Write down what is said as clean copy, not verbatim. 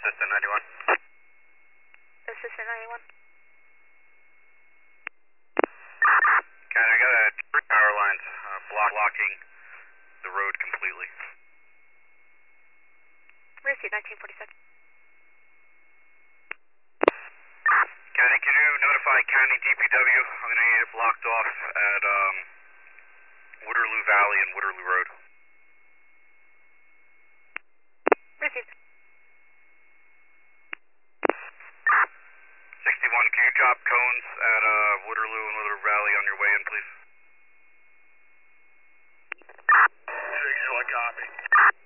Assistant 91. Assistant 91. County, I got three power lines blocking the road completely. Receive 1947. County, can you notify County DPW? I'm going to need it blocked off at Waterloo Valley and Waterloo Road. Received. 61, can you drop cones at Waterloo and Waterloo Valley on your way in, please? 61 copy.